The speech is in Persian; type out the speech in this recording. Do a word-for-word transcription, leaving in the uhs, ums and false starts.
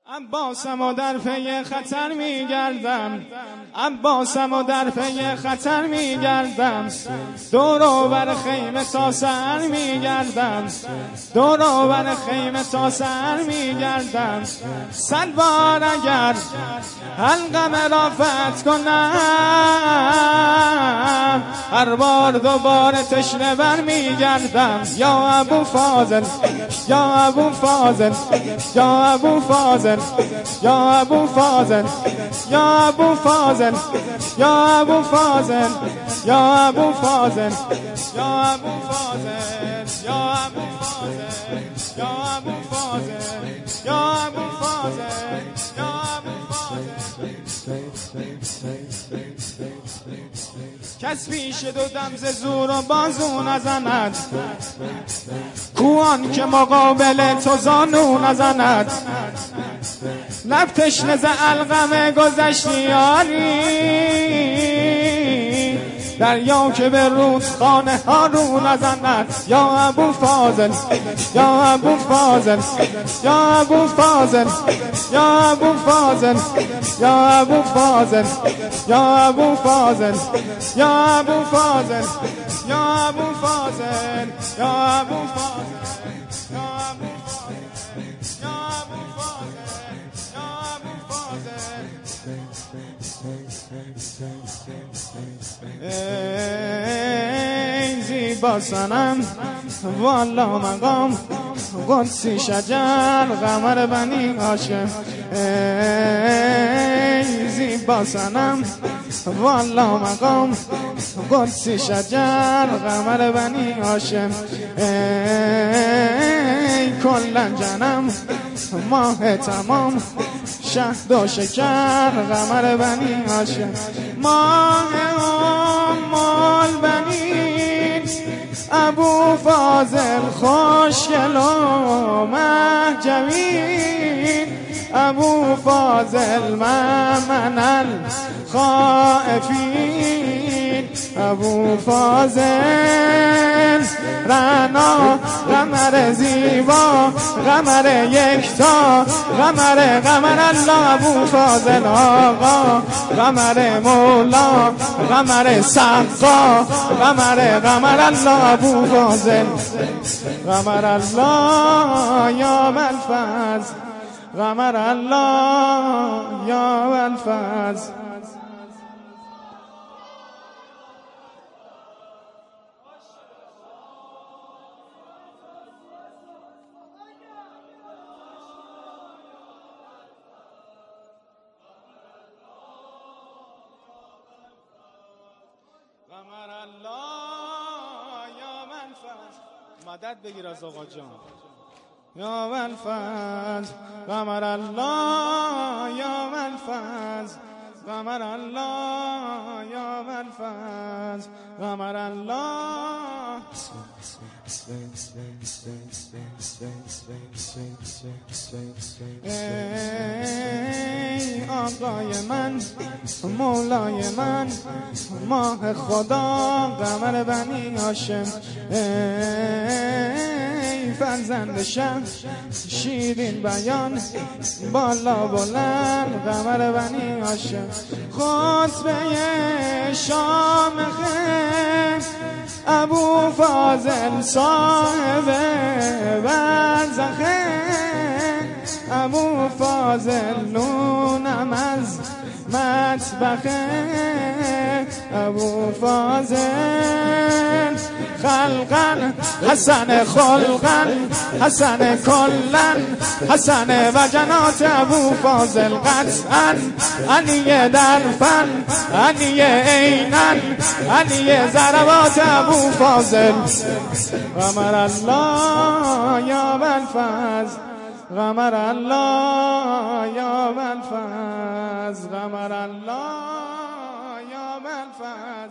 عباسم و در پی خطر میگردم، عباسم و در پی خطر میگردم، دور و بر خیمه تا سر میگردم، دور و بر خیمه تا سر میگردم. صد بار اگر حلقم را فتح کنم، هر بار دوباره تشنه بر میگردم. یا ابو فاضل، یا ابو فاضل، یا ابو فاضل، یا ابو فاضل، یا ابو فاضل، یا ابو فاضل، یا ابو فاضل، یا ابو فاضل، یا ابو فاضل، یا ابو فاضل، یا ابو فاضل، یا ابو فاضل. کس پیش دو دم ز زور و بازو نزند، کوان که مقابل تو زانو نزند. لب تشنه ز علقم گذشتیاری، دریا که به رودخانه ها رو نزند. یا ابو فاضل، یا ابو فاضل، یا ابو فاضل، یا ابو فاضل، یا ابو فاضل، یا ابو فاضل، یا ابو فاضل، یا ابو فاضل، یا ابو فاضل، یا ابو ای زیبا صنم والا مقام، قدسی شجر قمر بنی هاشم. ای زیبا صنم والا مقام، قدسی شجر قمر بنی هاشم. ای کلا جنم ماه تمام، شهد و شکر قمر بنی هاشم. ماه ام البنین ابو فاضل خوشگل و مهجوین، ابو فاضل ممن الخائفین، ابو فاضل رنا قمر زیبا، قمر یکتا، قمر قمر الله. ابو فاضل آقا، قمر مولا، قمر سقا، قمر قمر الله. ابو فاضل قمر الله یا ملفظ، قمر الله یا ملفظ. قمر الله یا منفذ. مدد بگیر از آقا جان. یا منفذ قمر الله یا منفذ، قمر الله یا منفذ، قمر الله. ای آقای من، مولای من، ماه خدا، قمر بنی هاشم. ای فرزند شه شیرین بیان، بالا بلند، قمر بنی هاشم. خطبه شامخه ابو فاضل صاحب برزخه، ابو فاضل نونم از مطبخه، ابو فاضل خلقن حسن خلقن حسن کلن حسن وجنات. ابو فاضل قطعا علی در فن، علی عینن، علی ضربات. ابو فاضل قمر الله یا ملفظ، قمر الله یا ملفظ، قمر الله یا ملفظ.